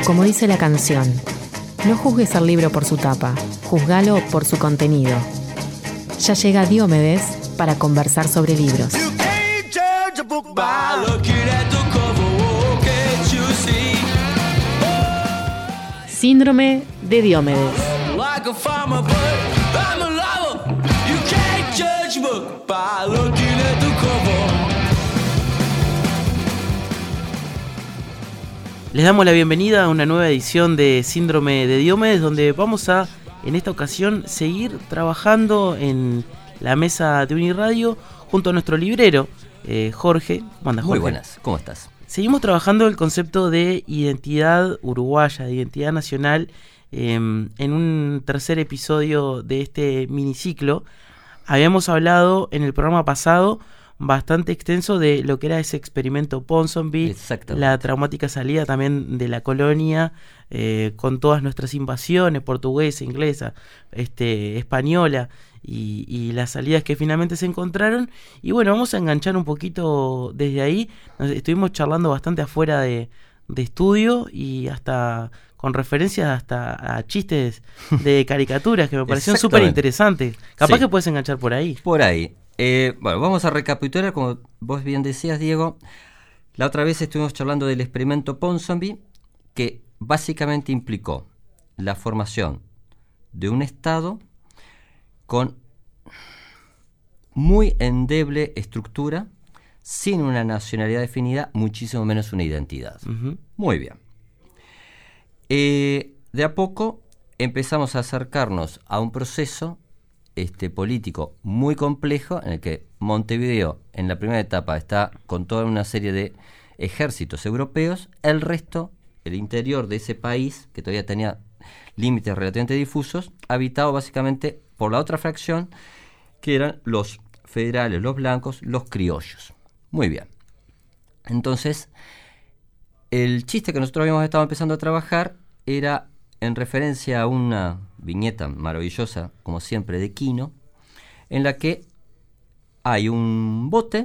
Como dice la canción, no juzgues al libro por su tapa, juzgalo por su contenido. Ya llega Diomedes para conversar sobre libros. Síndrome de Diomedes. Les damos la bienvenida a una nueva edición de Síndrome de Diomedes, donde vamos a, en esta ocasión, seguir trabajando en la mesa de Uniradio junto a nuestro librero, Jorge. ¿Cómo andas, Jorge? Muy buenas, ¿cómo estás? Seguimos trabajando el concepto de identidad uruguaya, de identidad nacional, en un tercer episodio de este miniciclo. Habíamos hablado en el programa pasado bastante extenso de lo que era ese experimento Ponsonby, la traumática salida también de la colonia, con todas nuestras invasiones, portuguesa, inglesa, española, y las salidas que finalmente se encontraron. Y bueno, vamos a enganchar un poquito desde ahí. Estuvimos charlando bastante afuera de estudio y hasta con referencias hasta a chistes de caricaturas que me parecieron súper interesantes. Capaz que puedes enganchar por ahí. Por ahí. Bueno, vamos a recapitular, como vos bien decías, Diego. La otra vez estuvimos charlando del experimento Ponsonby, que básicamente implicó la formación de un Estado con muy endeble estructura, sin una nacionalidad definida, muchísimo menos una identidad. Uh-huh. Muy bien. De a poco empezamos a acercarnos a un proceso político muy complejo, en el que Montevideo en la primera etapa está con toda una serie de ejércitos europeos, el resto, el interior de ese país, que todavía tenía límites relativamente difusos, habitado básicamente por la otra fracción, que eran los federales, los blancos, los criollos. Muy bien. Entonces, el chiste que nosotros habíamos estado empezando a trabajar era en referencia a una viñeta maravillosa, como siempre, de Quino, en la que hay un bote.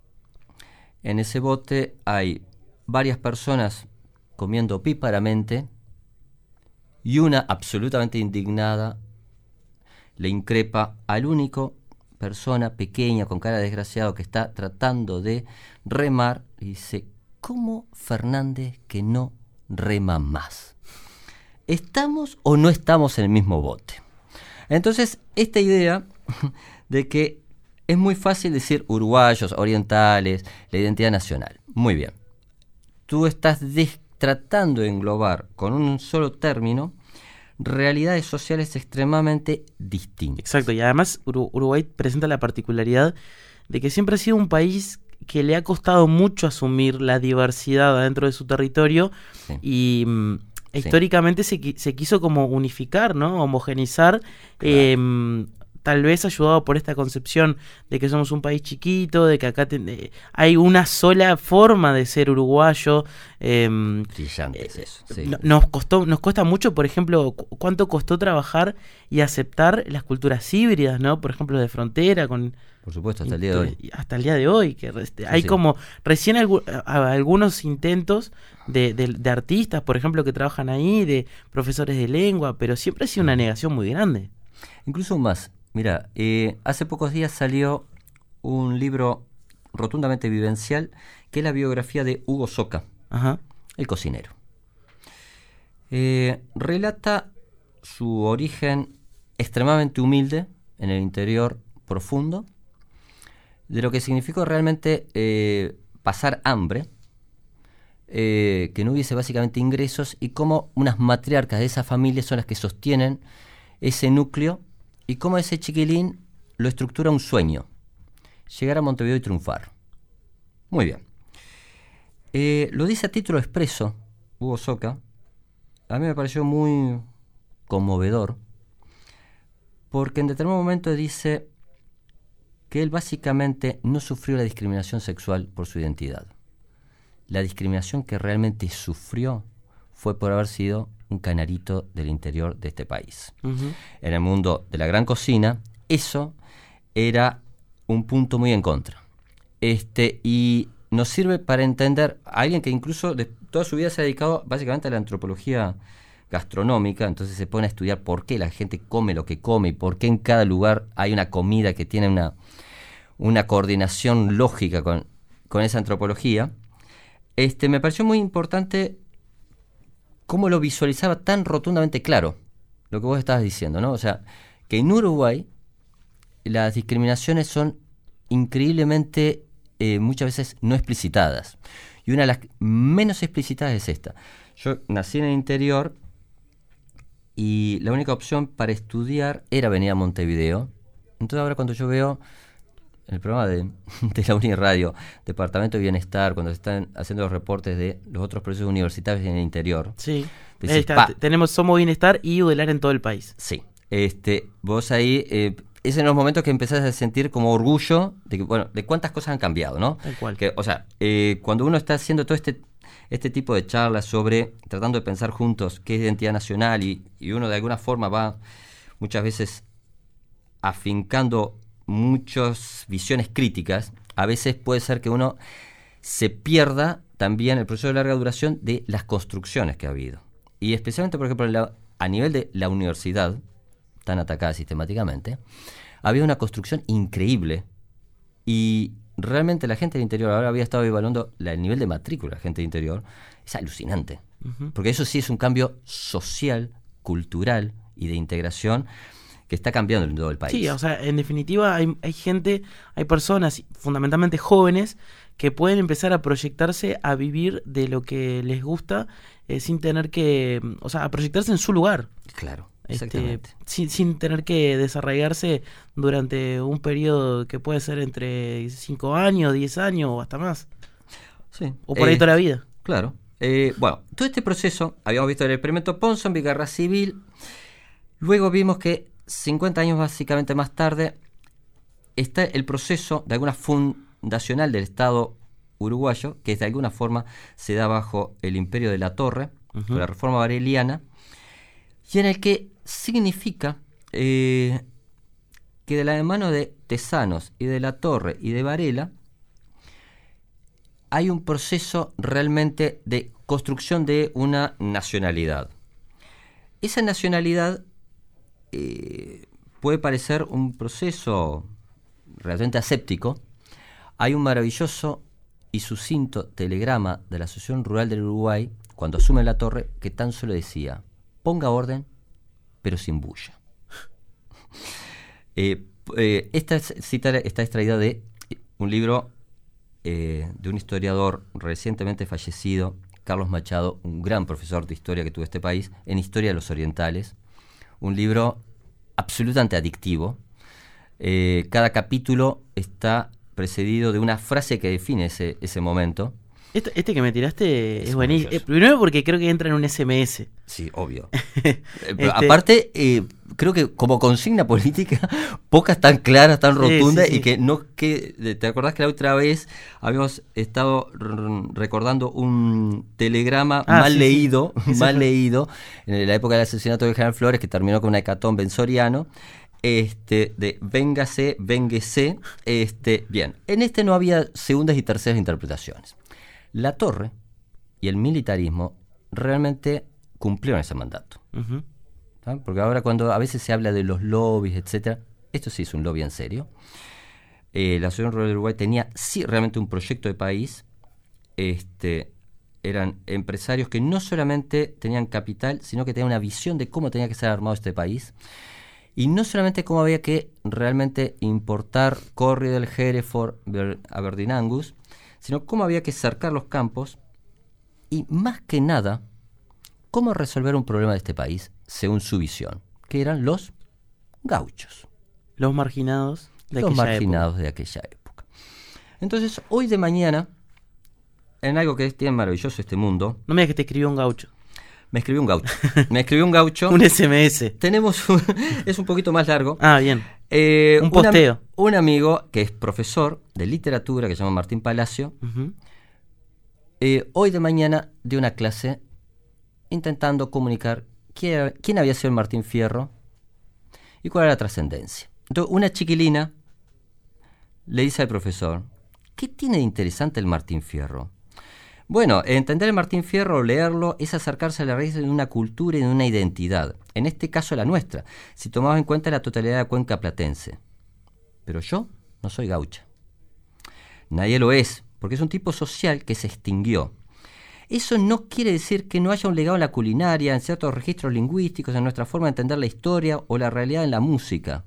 En ese bote hay varias personas comiendo píparamente, y una absolutamente indignada le increpa al único persona pequeña con cara de desgraciado que está tratando de remar, y dice: ¿cómo Fernández que no rema más? ¿Estamos o no estamos en el mismo bote? Entonces, esta idea de que es muy fácil decir uruguayos, orientales, la identidad nacional. Muy bien. Tú estás tratando de englobar con un solo término realidades sociales extremadamente distintas. Exacto, y además Uruguay presenta la particularidad de que siempre ha sido un país que le ha costado mucho asumir la diversidad adentro de su territorio. Sí. Y históricamente se quiso como unificar, ¿no? Homogenizar, claro. Tal vez ayudado por esta concepción de que somos un país chiquito, de que acá hay una sola forma de ser uruguayo. Brillante es eso. Sí. Nos cuesta mucho, por ejemplo, cuánto costó trabajar y aceptar las culturas híbridas, ¿no? Por ejemplo, de frontera con... Por supuesto, hasta el día de hoy. Hasta el día de hoy, que hay como recién algunos intentos de artistas, por ejemplo, que trabajan ahí, de profesores de lengua, pero siempre ha sido una negación muy grande. Incluso más. Mira, hace pocos días salió un libro rotundamente vivencial, que es la biografía de Hugo Soca, el cocinero. Relata su origen extremadamente humilde en el interior profundo, de lo que significó realmente pasar hambre, que no hubiese básicamente ingresos, y cómo unas matriarcas de esa familia son las que sostienen ese núcleo, y cómo ese chiquilín lo estructura un sueño: llegar a Montevideo y triunfar. Muy bien. Lo dice a título expreso Hugo Soca. A mí me pareció muy conmovedor, porque en determinado momento dice que él básicamente no sufrió la discriminación sexual por su identidad. La discriminación que realmente sufrió fue por haber sido un canarito del interior de este país. Uh-huh. En el mundo de la gran cocina, eso era un punto muy en contra. Y nos sirve para entender a alguien que incluso de toda su vida se ha dedicado básicamente a la antropología gastronómica, entonces se pone a estudiar por qué la gente come lo que come y por qué en cada lugar hay una comida que tiene una coordinación lógica con esa antropología. Me pareció muy importante cómo lo visualizaba tan rotundamente claro, lo que vos estabas diciendo, ¿no? O sea, que en Uruguay las discriminaciones son increíblemente muchas veces no explicitadas. Y una de las menos explícitas es esta. Yo nací en el interior y la única opción para estudiar era venir a Montevideo. Entonces ahora cuando yo veo el programa de la Uniradio, Departamento de Bienestar, cuando se están haciendo los reportes de los otros procesos universitarios en el interior. Sí, decís, tenemos Somos Bienestar y UDELAR en todo el país. Sí, vos ahí... es en los momentos que empezás a sentir como orgullo de que, bueno, de cuántas cosas han cambiado, ¿no? Tal cual. Que, o sea, cuando uno está haciendo todo este tipo de charlas sobre, tratando de pensar juntos qué es identidad nacional y uno de alguna forma va muchas veces afincando muchas visiones críticas, a veces puede ser que uno se pierda también el proceso de larga duración de las construcciones que ha habido. Y especialmente, por ejemplo, a nivel de la universidad, tan atacada sistemáticamente, había una construcción increíble y realmente la gente del interior, ahora había estado evaluando el nivel de matrícula de la gente del interior, es alucinante, porque eso sí es un cambio social, cultural y de integración que está cambiando en todo el país. Sí, o sea, en definitiva hay gente, hay personas, fundamentalmente jóvenes, que pueden empezar a proyectarse a vivir de lo que les gusta sin tener que, o sea, a proyectarse en su lugar. Claro. Exactamente. Sin tener que desarraigarse durante un periodo que puede ser entre 5 años, 10 años o hasta más. Sí. O por ahí toda la vida. Claro. Bueno, todo este proceso, habíamos visto el experimento Ponsonby, Guerra Civil, luego vimos que 50 años básicamente más tarde está el proceso de alguna fundacional del Estado uruguayo, que de alguna forma se da bajo el imperio de la Torre, con la reforma vareliana, y en el que significa que de la mano de Tezanos y de la Torre y de Varela hay un proceso realmente de construcción de una nacionalidad. Esa nacionalidad puede parecer un proceso realmente aséptico. Hay un maravilloso y sucinto telegrama de la Asociación Rural del Uruguay cuando asume la Torre que tan solo decía: ponga orden, pero sin bulla. Esta cita está extraída de un libro de un historiador recientemente fallecido, Carlos Machado, un gran profesor de historia que tuvo este país, en Historia de los Orientales. Un libro absolutamente adictivo. Cada capítulo está precedido de una frase que define ese momento. Este que me tiraste es buenísimo. Primero porque creo que entra en un SMS. Sí, obvio. Aparte, creo que como consigna política, pocas tan claras, tan rotundas, sí. Y que no que ¿te acordás que la otra vez habíamos estado recordando un telegrama mal leído en la época del asesinato de General Flores, que terminó con una hecatombe en Soriano? De véngase, vénguese. Bien, en no había segundas y terceras interpretaciones. La Torre y el militarismo realmente cumplieron ese mandato. ¿Saben? Porque ahora cuando a veces se habla de los lobbies, etcétera, esto sí es un lobby en serio. La Asociación Rural del Uruguay tenía sí realmente un proyecto de país. Eran empresarios que no solamente tenían capital, sino que tenían una visión de cómo tenía que ser armado este país. Y no solamente cómo había que realmente importar Corriedale, Hereford, Aberdeen Angus, sino cómo había que cercar los campos y, más que nada, cómo resolver un problema de este país según su visión, que eran los gauchos. Los marginados de aquella época. Entonces, hoy de mañana, en algo que tiene maravilloso este mundo... No me digas que te escribió un gaucho. Me escribió un gaucho. Un SMS. Es un poquito más largo. Ah, bien. Un posteo. Un amigo que es profesor de literatura, que se llama Martín Palacio, hoy de mañana dio una clase intentando comunicar quién había sido el Martín Fierro y cuál era la trascendencia. Entonces, una chiquilina le dice al profesor: ¿Qué tiene de interesante el Martín Fierro? Bueno, entender el Martín Fierro o leerlo es acercarse a la raíz de una cultura y de una identidad. En este caso la nuestra, si tomamos en cuenta la totalidad de la cuenca platense. Pero yo no soy gaucha. Nadie lo es, porque es un tipo social que se extinguió. Eso no quiere decir que no haya un legado en la culinaria, en ciertos registros lingüísticos, en nuestra forma de entender la historia o la realidad en la música.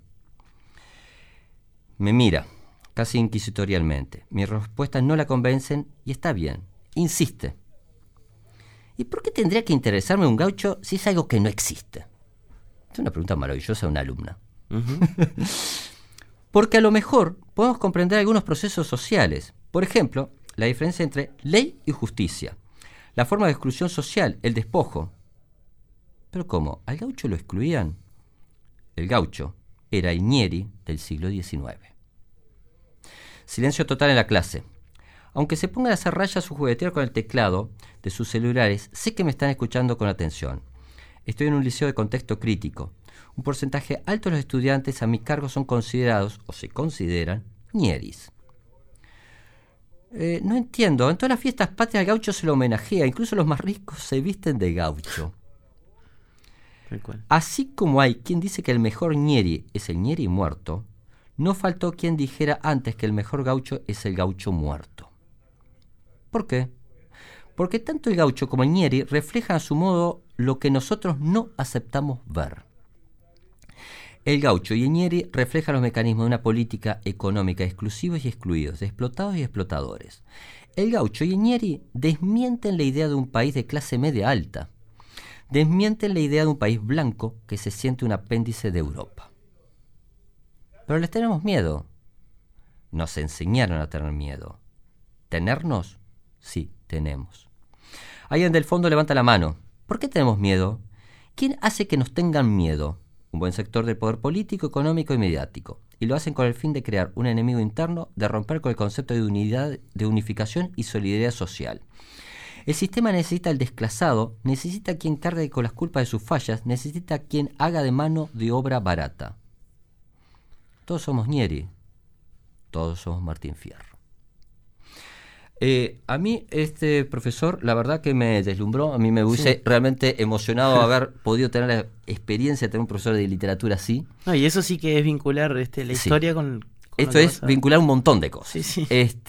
Me mira, casi inquisitorialmente. Mis respuestas no la convencen y está bien. Insiste. ¿Y por qué tendría que interesarme un gaucho si es algo que no existe? Es una pregunta maravillosa de una alumna. Uh-huh. Porque a lo mejor podemos comprender algunos procesos sociales. Por ejemplo, la diferencia entre ley y justicia. La forma de exclusión social, el despojo. ¿Pero cómo? ¿Al gaucho lo excluían? El gaucho era el ñeri del siglo XIX. Silencio total en la clase. Aunque se pongan a hacer rayas o juguetear con el teclado de sus celulares, sé que me están escuchando con atención. Estoy en un liceo de contexto crítico. Un porcentaje alto de los estudiantes a mi cargo son considerados, o se consideran, ñeris. No entiendo, en todas las fiestas patrias al gaucho se lo homenajea, incluso los más ricos se visten de gaucho. Así como hay quien dice que el mejor ñeri es el ñeri muerto, no faltó quien dijera antes que el mejor gaucho es el gaucho muerto. ¿Por qué? Porque tanto el gaucho como el ñeri reflejan a su modo lo que nosotros no aceptamos ver. El gaucho y el ñeri reflejan los mecanismos de una política económica de exclusivos y excluidos, de explotados y explotadores. El gaucho y el ñeri desmienten la idea de un país de clase media alta. Desmienten la idea de un país blanco que se siente un apéndice de Europa. Pero les tenemos miedo. Nos enseñaron a tener miedo. ¿Tenernos? Sí, tenemos. Alguien del fondo levanta la mano. ¿Por qué tenemos miedo? ¿Quién hace que nos tengan miedo? Un buen sector del poder político, económico y mediático. Y lo hacen con el fin de crear un enemigo interno, de romper con el concepto de unidad, de unificación y solidaridad social. El sistema necesita al desclasado, necesita quien cargue con las culpas de sus fallas, necesita quien haga de mano de obra barata. Todos somos ñeri, todos somos Martín Fierro. A mí este profesor, la verdad que me deslumbró, a mí me hubiese realmente emocionado haber podido tener la experiencia de tener un profesor de literatura así. No, y eso sí que es vincular la historia con esto es vincular un montón de cosas. Sí.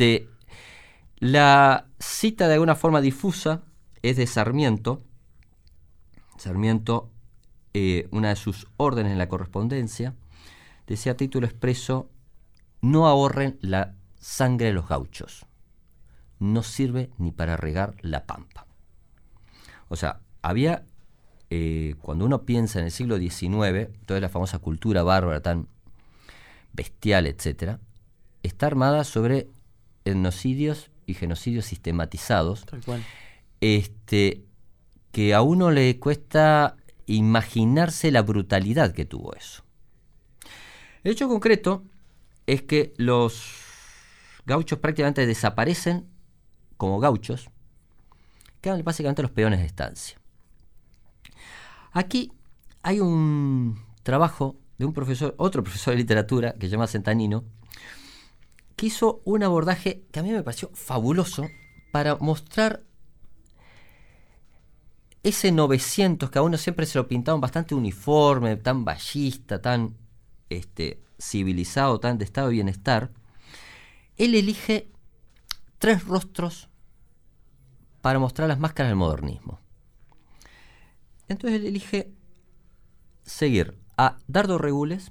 La cita de alguna forma difusa es de Sarmiento. Sarmiento, una de sus órdenes en la correspondencia, decía a título expreso: no ahorren la sangre de los gauchos. No sirve ni para regar la pampa. O sea, había, cuando uno piensa en el siglo XIX, toda la famosa cultura bárbara tan bestial, etcétera, está armada sobre etnocidios y genocidios sistematizados. Tal cual. Que a uno le cuesta imaginarse la brutalidad que tuvo eso. El hecho concreto es que los gauchos prácticamente desaparecen como gauchos, quedan básicamente los peones de estancia. Aquí hay un trabajo de un profesor, otro profesor de literatura que se llama Centanino, que hizo un abordaje que a mí me pareció fabuloso para mostrar ese 900 que a uno siempre se lo pintaban bastante uniforme, tan ballista, tan civilizado, tan de estado de bienestar. Él elige 3 rostros para mostrar las máscaras del modernismo. Entonces él elige seguir a Dardo Regules,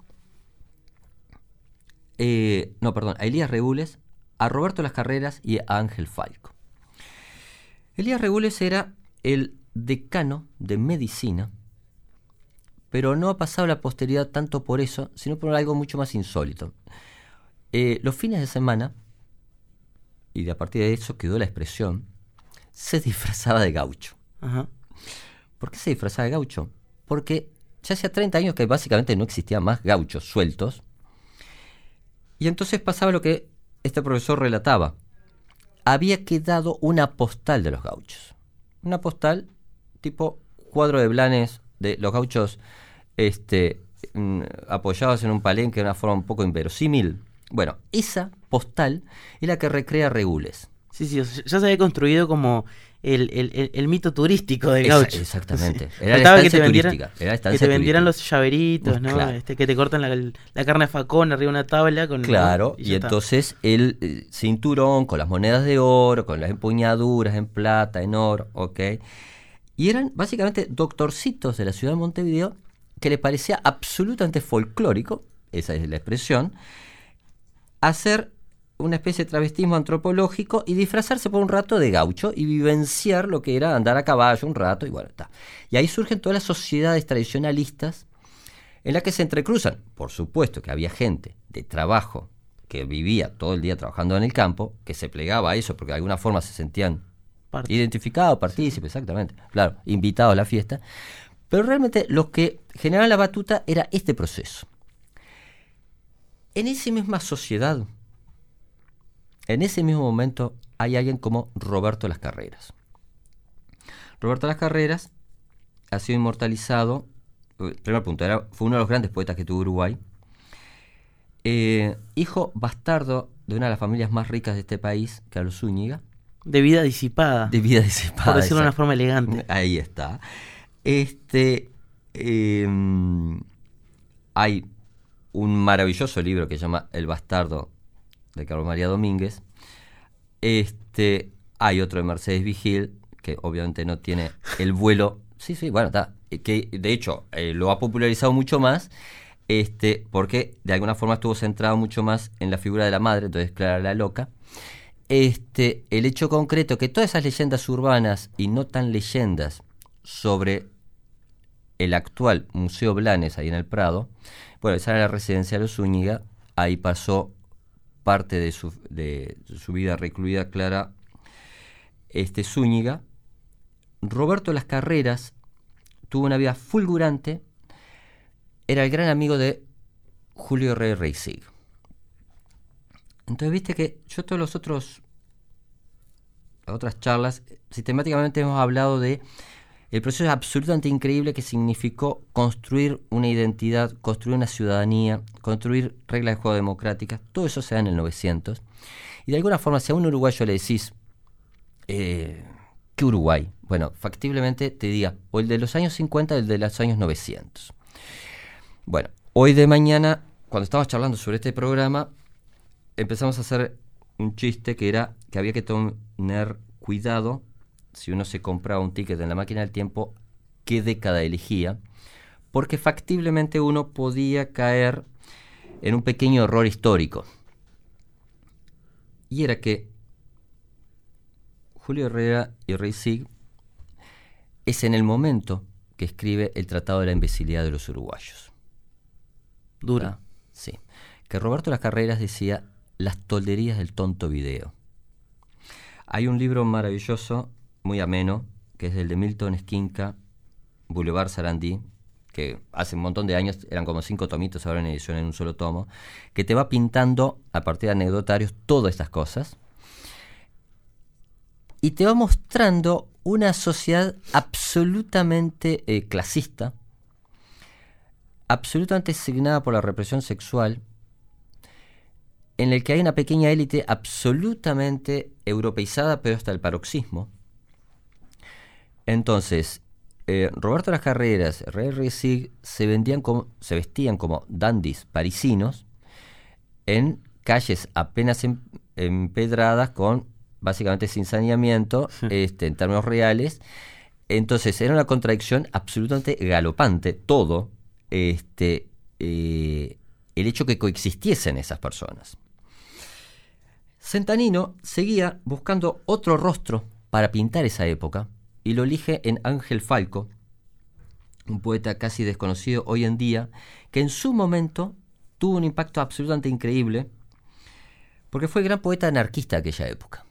a Elías Regules, a Roberto Las Carreras y a Ángel Falco. Elías Regules era el decano de medicina, pero no ha pasado a la posteridad tanto por eso, sino por algo mucho más insólito. Los fines de semana, y a partir de eso quedó la expresión, se disfrazaba de gaucho. Ajá. ¿Por qué se disfrazaba de gaucho? Porque ya hacía 30 años que básicamente no existían más gauchos sueltos, y entonces pasaba lo que este profesor relataba. Había quedado una postal de los gauchos. Una postal tipo cuadro de Blanes de los gauchos apoyados en un palenque de una forma un poco inverosímil. Bueno, esa postal es la que recrea Regules. Sí, sí, o sea, ya se había construido como el mito turístico del gaucho. Exactamente. Sí. Era la Faltaba estancia vendieran, turística. Era la que estancia te vendieran turística. los llaveritos, ¿no? Claro. Que te cortan la carne de facón arriba de una tabla. Claro, ¿no? y entonces el cinturón con las monedas de oro, con las empuñaduras en plata, en oro, ¿ok? Y eran básicamente doctorcitos de la ciudad de Montevideo que le parecía absolutamente folclórico, esa es la expresión, hacer una especie de travestismo antropológico y disfrazarse por un rato de gaucho y vivenciar lo que era andar a caballo un rato y bueno, está. Y ahí surgen todas las sociedades tradicionalistas en las que se entrecruzan. Por supuesto que había gente de trabajo que vivía todo el día trabajando en el campo, que se plegaba a eso porque de alguna forma se sentían identificados, partícipes, exactamente, claro, invitados a la fiesta. Pero realmente los que generaban la batuta era este proceso. En esa misma sociedad, en ese mismo momento, hay alguien como Roberto Las Carreras. Roberto Las Carreras ha sido inmortalizado, primer punto, fue uno de los grandes poetas que tuvo Uruguay, hijo bastardo de una de las familias más ricas de este país, Carlos Zúñiga. De vida disipada. De vida disipada. Por decirlo de una forma elegante. Ahí está. Hay un maravilloso libro que se llama El bastardo de Carlos María Domínguez. Hay otro de Mercedes Vigil, que obviamente no tiene el vuelo. Sí, bueno, está. Que de hecho lo ha popularizado mucho más, porque de alguna forma estuvo centrado mucho más en la figura de la madre, entonces Clara la Loca. El hecho concreto que todas esas leyendas urbanas y no tan leyendas sobre el actual Museo Blanes ahí en el Prado, bueno, esa era la residencia de los Zúñiga, ahí pasó parte de su vida recluida Clara Zúñiga. Roberto Las Carreras tuvo una vida fulgurante, era el gran amigo de Julio Herrera Reisig. Entonces viste que yo todas las otras charlas sistemáticamente hemos hablado de el proceso absolutamente increíble que significó construir una identidad, construir una ciudadanía, construir reglas de juego democráticas. Todo eso se da en el 900. Y de alguna forma, si a un uruguayo le decís, ¿qué Uruguay? Bueno, factiblemente te diga, o el de los años 50 o el de los años 900. Bueno, hoy de mañana, cuando estábamos charlando sobre este programa, empezamos a hacer un chiste que era que había que tener cuidado si uno se compraba un ticket en la máquina del tiempo, qué década elegía, porque factiblemente uno podía caer en un pequeño error histórico. Y era que Julio Herrera y Reisig es en el momento que escribe el Tratado de la Imbecilidad de los Uruguayos. Dura. Sí. Que Roberto Las Carreras decía las tolderías del tonto video. Hay un libro maravilloso, muy ameno, que es el de Milton Esquinca, Boulevard Sarandí, que hace un montón de años eran como 5 tomitos, ahora en edición en un solo tomo, que te va pintando a partir de anecdotarios todas estas cosas y te va mostrando una sociedad absolutamente clasista, absolutamente asignada por la represión sexual, en el que hay una pequeña élite absolutamente europeizada, pero hasta el paroxismo. Entonces, Roberto Las Carreras, Reisig se vestían como dandis parisinos en calles apenas empedradas, con básicamente sin saneamiento, en términos reales. Entonces era una contradicción absolutamente galopante todo el hecho que coexistiesen esas personas. Centanino seguía buscando otro rostro para pintar esa época y lo elige en Ángel Falco, un poeta casi desconocido hoy en día, que en su momento tuvo un impacto absolutamente increíble porque fue el gran poeta anarquista de aquella época.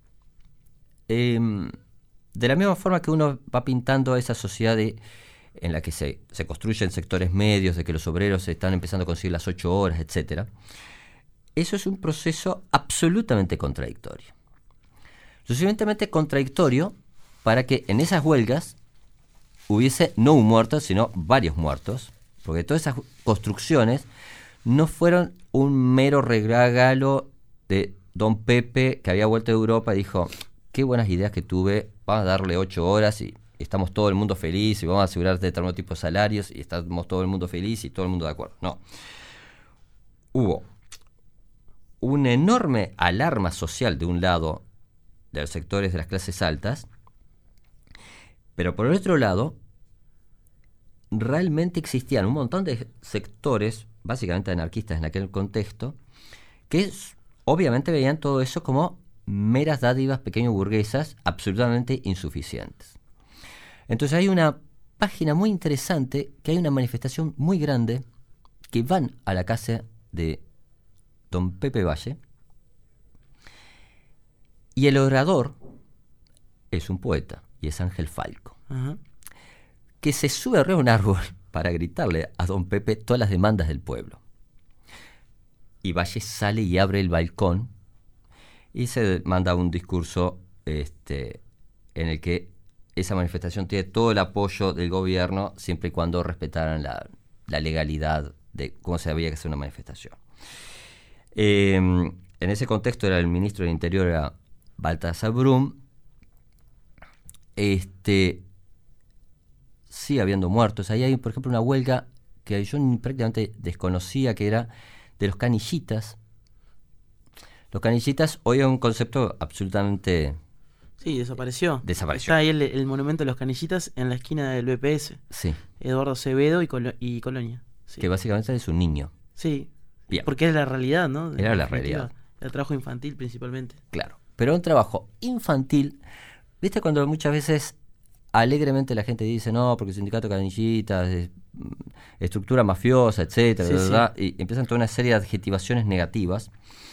De la misma forma que uno va pintando esa sociedad en la que se construyen sectores medios, de que los obreros están empezando a conseguir las 8 horas, etc. Eso es un proceso absolutamente contradictorio. Lo suficientemente contradictorio para que en esas huelgas hubiese no un muerto, sino varios muertos, porque todas esas construcciones no fueron un mero regalo de don Pepe, que había vuelto de Europa y dijo, qué buenas ideas que tuve, vamos a darle 8 horas y estamos todo el mundo feliz y vamos a asegurar determinado tipo de salarios y estamos todo el mundo feliz y todo el mundo de acuerdo. No. Hubo una enorme alarma social de un lado, de los sectores de las clases altas, pero por el otro lado, realmente existían un montón de sectores, básicamente anarquistas en aquel contexto, que obviamente veían todo eso como meras dádivas pequeño burguesas absolutamente insuficientes. Entonces hay una página muy interesante, que hay una manifestación muy grande, que van a la casa de don Pepe Valle, y el orador es un poeta, y es Ángel Falco, que se sube arriba de un árbol para gritarle a don Pepe todas las demandas del pueblo. Y Valle sale y abre el balcón y se manda un discurso en el que esa manifestación tiene todo el apoyo del gobierno siempre y cuando respetaran la legalidad de cómo se había que hacer una manifestación. En ese contexto era el ministro del Interior, era Baltasar Brum. Sigue habiendo muertos. Ahí hay, por ejemplo, una huelga que yo prácticamente desconocía, que era de los canillitas. Los canillitas hoy es un concepto absolutamente... Sí, desapareció. Desapareció. Está ahí el monumento de los canillitas en la esquina del BPS. Sí. Eduardo Acevedo y Colonia. Sí. Que básicamente es un niño. Sí. Bien. Porque era la realidad, ¿no? Era la realidad. El trabajo infantil principalmente. Claro. Pero un trabajo infantil, ¿viste cuando muchas veces alegremente la gente dice, no, porque el sindicato canillitas es estructura mafiosa, etcétera, Sí, ¿verdad? Y empiezan toda una serie de adjetivaciones negativas.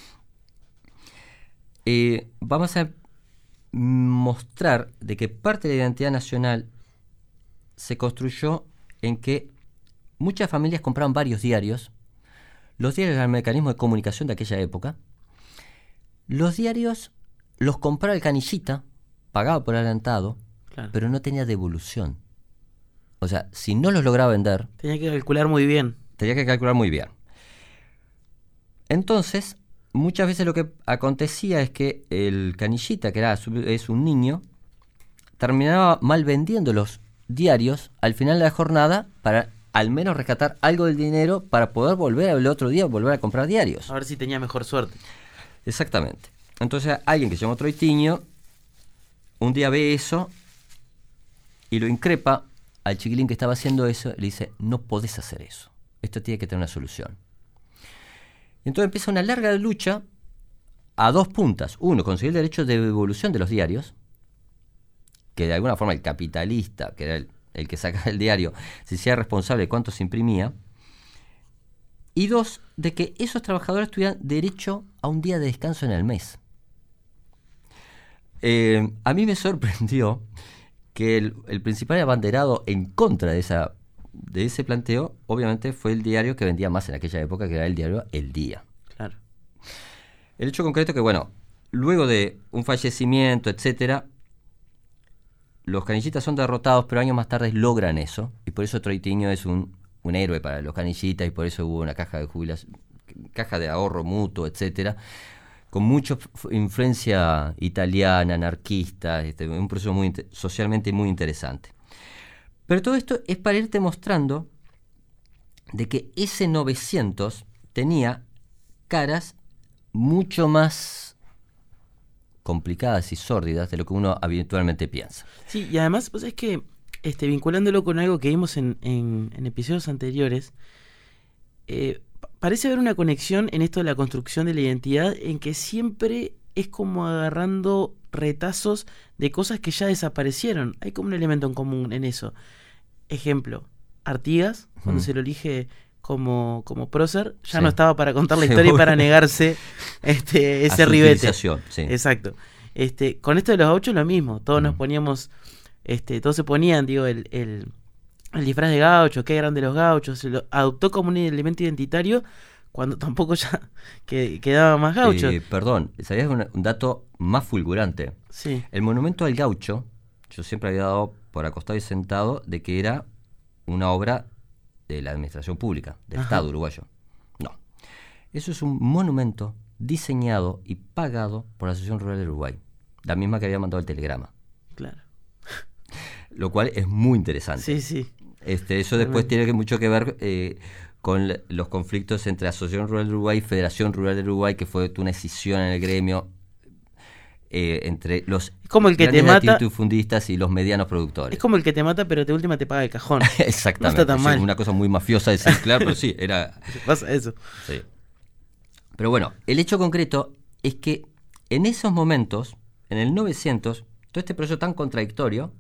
Vamos a mostrar de que parte de la identidad nacional se construyó en que muchas familias compraban varios diarios. Los diarios eran el mecanismo de comunicación de aquella época. Los diarios los compraba el canillita, pagaba por adelantado, Claro. pero no tenía devolución. O sea, si no los lograba vender, Tenía que calcular muy bien. tenía que calcular muy bien. Entonces, muchas veces lo que acontecía es que el canillita, que es un niño, terminaba mal vendiendo los diarios al final de la jornada para al menos rescatar algo del dinero para poder volver al otro día, volver a comprar diarios. A ver si tenía mejor suerte. Exactamente. Entonces alguien que se llama Troitiño un día ve eso y lo increpa al chiquilín que estaba haciendo eso, le dice, no podés hacer eso, esto tiene que tener una solución. Y entonces empieza una larga lucha a dos puntas. Uno, conseguir el derecho de devolución de los diarios, que de alguna forma el capitalista, que era el que sacaba el diario, se hacía responsable de cuánto se imprimía. Y dos, de que esos trabajadores tuvieran derecho a un día de descanso en el mes. A mí me sorprendió que el principal abanderado en contra de ese planteo, obviamente fue el diario que vendía más en aquella época, que era el diario El Día. Claro. El hecho concreto que, bueno, luego de un fallecimiento, etcétera, los canillitas son derrotados, pero años más tarde logran eso, y por eso Troitiño es un héroe para los canillitas, y por eso hubo una caja de jubilación, caja de ahorro mutuo, etcétera, con mucha influencia italiana, anarquista, un proceso socialmente muy interesante. Pero todo esto es para irte mostrando de que ese 900 tenía caras mucho más complicadas y sórdidas de lo que uno habitualmente piensa. Sí, y además, pues es que vinculándolo con algo que vimos en episodios anteriores, parece haber una conexión en esto de la construcción de la identidad, en que siempre es como agarrando retazos de cosas que ya desaparecieron. Hay como un elemento en común en eso. Ejemplo, Artigas, cuando se lo elige como prócer, ya no estaba para contar la historia y para negarse ese ribete. Sí. Exacto. Con esto de los gauchos lo mismo. Todos nos poníamos, todos se ponían, digo, el disfraz de gaucho, qué grande los gauchos, se lo adoptó como un elemento identitario cuando tampoco ya quedaba más gaucho. Perdón, ¿sabías un dato más fulgurante? Sí. El monumento al gaucho, yo siempre había dado por acostado y sentado de que era una obra de la administración pública, del Estado uruguayo. No. Eso es un monumento diseñado y pagado por la Asociación Rural del Uruguay, la misma que había mandado el telegrama. Claro. Lo cual es muy interesante. Sí, sí. Eso después tiene mucho que ver con los conflictos entre Asociación Rural del Uruguay y Federación Rural del Uruguay, que fue una escisión en el gremio entre los como el que grandes te mata, latifundistas y los medianos productores. Es como el que te mata, pero de última te paga el cajón. Exactamente. No está tan mal. Una cosa muy mafiosa decir, claro, pero sí, era... Pasa eso. Sí. Pero bueno, el hecho concreto es que en esos momentos, en el 900, todo este proceso tan contradictorio,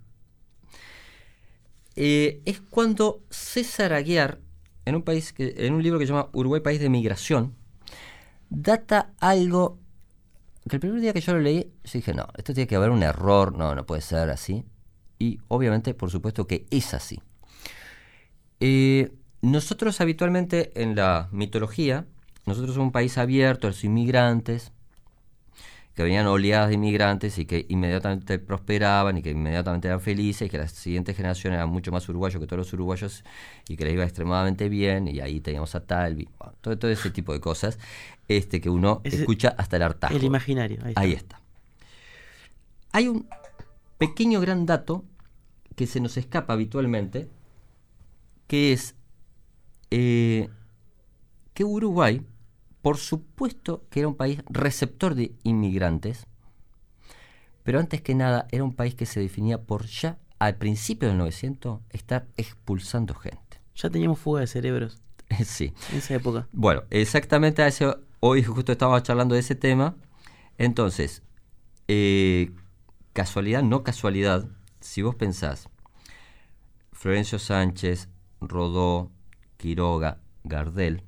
es cuando César Aguiar, en un libro que se llama Uruguay, País de Migración, data algo que el primer día que yo lo leí, yo dije, no, esto tiene que haber un error, no puede ser así. Y obviamente, por supuesto que es así. Nosotros habitualmente en la mitología, nosotros somos un país abierto a los inmigrantes, que venían oleadas de inmigrantes y que inmediatamente prosperaban y que inmediatamente eran felices y que las siguientes generaciones eran mucho más uruguayos que todos los uruguayos y que les iba extremadamente bien, y ahí teníamos a Talvi, bueno, todo ese tipo de cosas que uno escucha hasta el hartazgo. El imaginario. Ahí está. Hay un pequeño gran dato que se nos escapa habitualmente, que es que Uruguay, por supuesto que era un país receptor de inmigrantes, pero antes que nada era un país que se definía por ya, al principio del 900, estar expulsando gente. Ya teníamos fuga de cerebros. Sí. En esa época. Bueno, exactamente hoy justo estábamos charlando de ese tema. Entonces, casualidad, no casualidad, si vos pensás, Florencio Sánchez, Rodó, Quiroga, Gardel,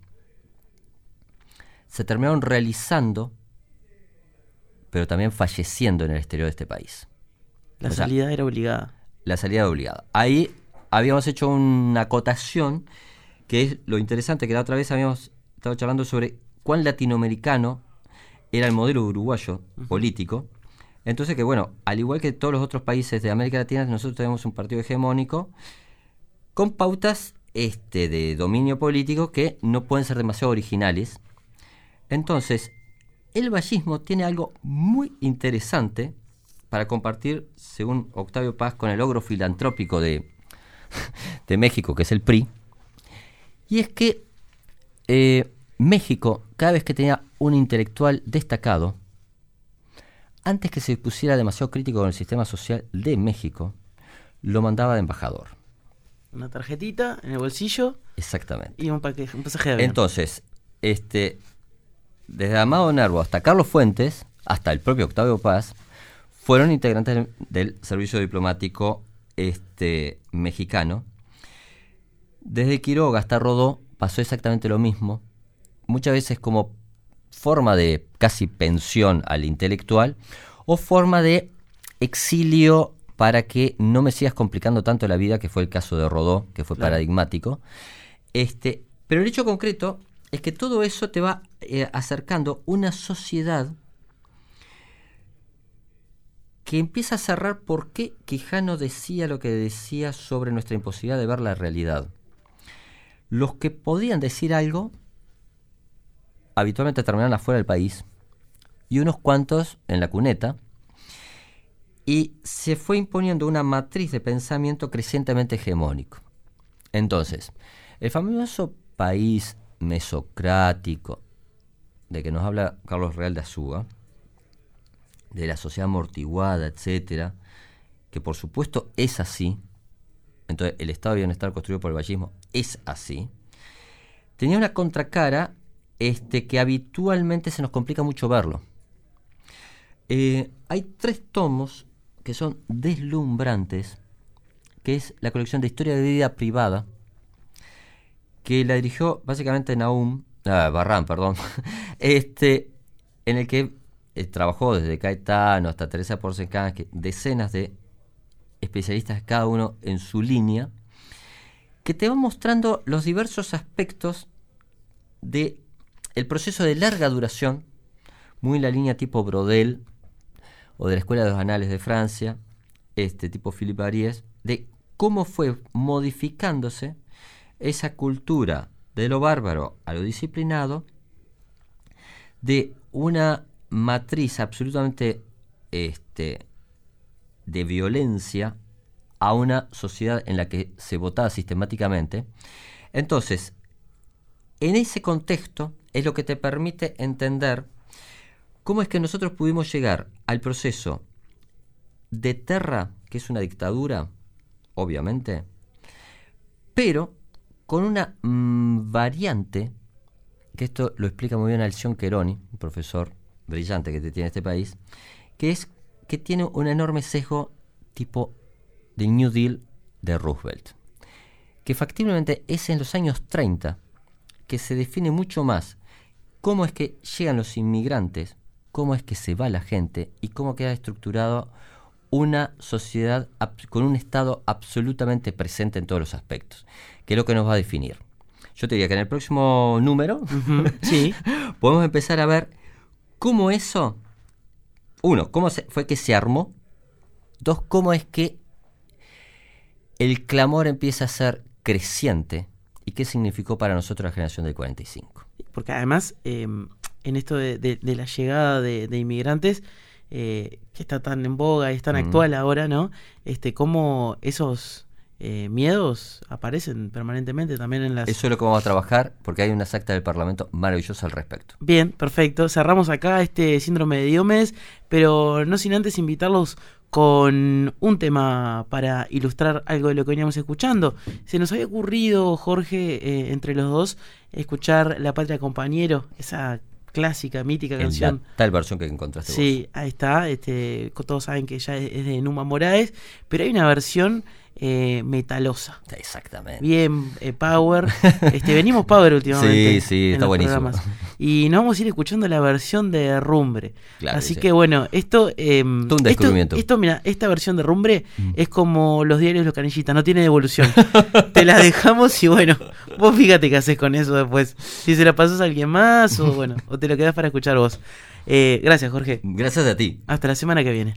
se terminaron realizando, pero también falleciendo en el exterior de este país. La salida era obligada. La salida obligada. Ahí habíamos hecho una acotación, que es lo interesante, que la otra vez habíamos estado charlando sobre cuán latinoamericano era el modelo uruguayo político. Entonces, que bueno, al igual que todos los otros países de América Latina, nosotros tenemos un partido hegemónico con pautas de dominio político que no pueden ser demasiado originales. Entonces, el vallismo tiene algo muy interesante para compartir, según Octavio Paz, con el ogro filantrópico de México, que es el PRI, y es que México, cada vez que tenía un intelectual destacado, antes que se pusiera demasiado crítico con el sistema social de México, lo mandaba de embajador. Una tarjetita en el bolsillo. Exactamente. Y un pasaje de avión. Entonces, desde Amado Nervo hasta Carlos Fuentes, hasta el propio Octavio Paz, fueron integrantes del servicio diplomático mexicano. Desde Quiroga hasta Rodó pasó exactamente lo mismo, muchas veces como forma de casi pensión al intelectual o forma de exilio para que no me sigas complicando tanto la vida, que fue el caso de Rodó, que fue paradigmático. Pero el hecho concreto es que todo eso te va acercando una sociedad que empieza a cerrar por qué Quijano decía lo que decía sobre nuestra imposibilidad de ver la realidad. Los que podían decir algo habitualmente terminaban afuera del país y unos cuantos en la cuneta, y se fue imponiendo una matriz de pensamiento crecientemente hegemónico. Entonces, el famoso país mesocrático de que nos habla Carlos Real de Azúa, de la sociedad amortiguada, etcétera, que por supuesto es así, entonces el estado de bienestar construido por el vallismo es así, tenía una contracara que habitualmente se nos complica mucho verlo. Hay 3 tomos que son deslumbrantes, que es la colección de Historia de Vida Privada, que la dirigió básicamente Barrán, en el que trabajó desde Caetano hasta Teresa Porcecán, decenas de especialistas, cada uno en su línea, que te van mostrando los diversos aspectos de el proceso de larga duración, muy en la línea tipo Brodel o de la Escuela de los Anales de Francia, tipo Philippe Ariès, de cómo fue modificándose esa cultura de lo bárbaro a lo disciplinado, de una matriz absolutamente de violencia a una sociedad en la que se votaba sistemáticamente. Entonces, en ese contexto es lo que te permite entender cómo es que nosotros pudimos llegar al proceso de Terra, que es una dictadura, obviamente, pero con una variante, que esto lo explica muy bien Alcione Cheroni, un profesor brillante que tiene este país, que es que tiene un enorme sesgo tipo del New Deal de Roosevelt, que factiblemente es en los años 30 que se define mucho más cómo es que llegan los inmigrantes, cómo es que se va la gente y cómo queda estructurado una sociedad con un Estado absolutamente presente en todos los aspectos, que es lo que nos va a definir. Yo te diría que en el próximo número sí. podemos empezar a ver cómo eso, uno, cómo fue que se armó, dos, cómo es que el clamor empieza a ser creciente y qué significó para nosotros la generación del 45. Porque además, en esto de la llegada de inmigrantes, que está tan en boga y es tan actual ahora, ¿no? Cómo esos miedos aparecen permanentemente también en las... Eso es lo que vamos a trabajar, porque hay unas actas del Parlamento maravillosas al respecto. Bien, perfecto. Cerramos acá este síndrome de Diomedes, pero no sin antes invitarlos con un tema para ilustrar algo de lo que veníamos escuchando. Se nos había ocurrido, Jorge, entre los dos, escuchar La Patria Compañero, esa clásica, mítica canción. Tal versión que encontraste vos. Sí, ahí está. Todos saben que ya es de Numa Moraes, pero hay una versión metalosa. Exactamente. Bien, power. Venimos power últimamente. Sí, está buenísimo. Programas. Y nos vamos a ir escuchando la versión de Rumbre. Claro, así que bueno, esto... todo un descubrimiento. Mira, esta versión de Rumbre es como los diarios de los Canillitas, no tiene devolución. Te la dejamos y bueno, vos fíjate qué haces con eso después. Si se la pasás a alguien más o bueno, o te lo quedás para escuchar vos. Gracias, Jorge. Gracias a ti. Hasta la semana que viene.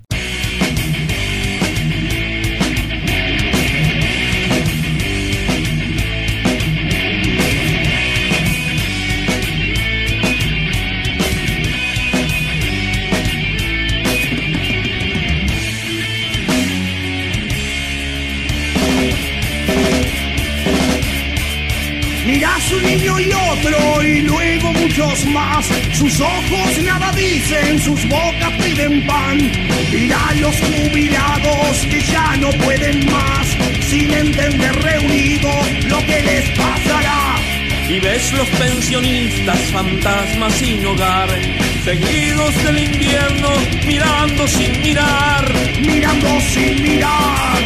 Mirás un niño y otro y luego muchos más. Sus ojos nada dicen, sus bocas piden pan. Mirá a los jubilados que ya no pueden más, sin entender reunidos lo que les pasará. Y ves los pensionistas fantasmas sin hogar, seguidos del invierno, mirando sin mirar. Mirando sin mirar.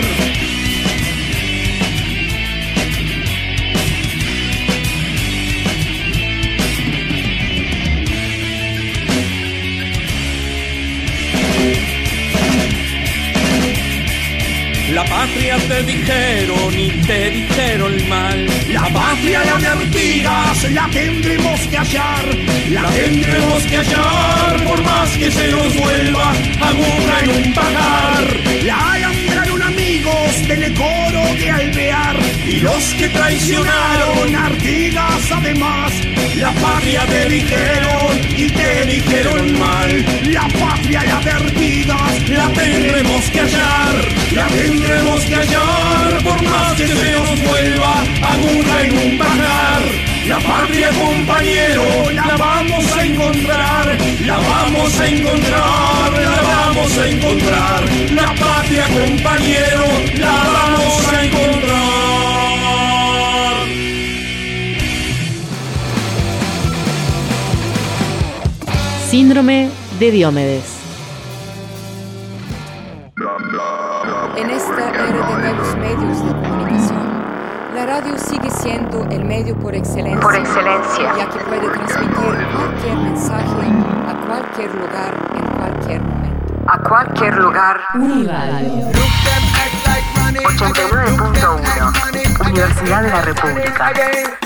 La patria te dijeron y te dijeron mal. La patria la de Artigas la tendremos que hallar. La tendremos que hallar por más que se nos vuelva aguja en un pagar. La alambraron amigos del coro de Alvear y los que traicionaron a Artigas además. La patria te dijeron y te dijeron mal. La patria la de Artigas la tendremos que hallar. La tendremos que hallar por más que se nos vuelva aguja en un pajar. La patria, compañero, la vamos a encontrar. La vamos a encontrar, la vamos a encontrar. La patria, compañero, la vamos a encontrar. Síndrome de Diomedes. En esta era de nuevos medios de comunicación, la radio sigue siendo el medio por excelencia, ya que puede transmitir cualquier mensaje a cualquier lugar, en cualquier momento. A cualquier lugar. Uniradio 89.1 Universidad de la República.